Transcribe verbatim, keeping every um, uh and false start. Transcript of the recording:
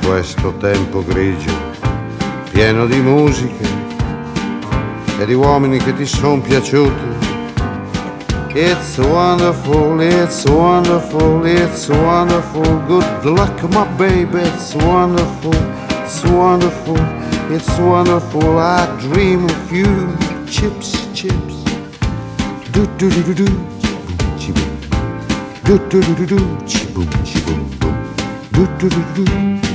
questo tempo grigio, pieno di musiche e di uomini che ti son piaciuti. It's wonderful, it's wonderful, it's wonderful. Good luck, my baby, it's wonderful, it's wonderful, it's wonderful. I dream of you, chips, chips. Do do do do do, chi boom, do do do do do, chi boom, chi boom boom, do do do do.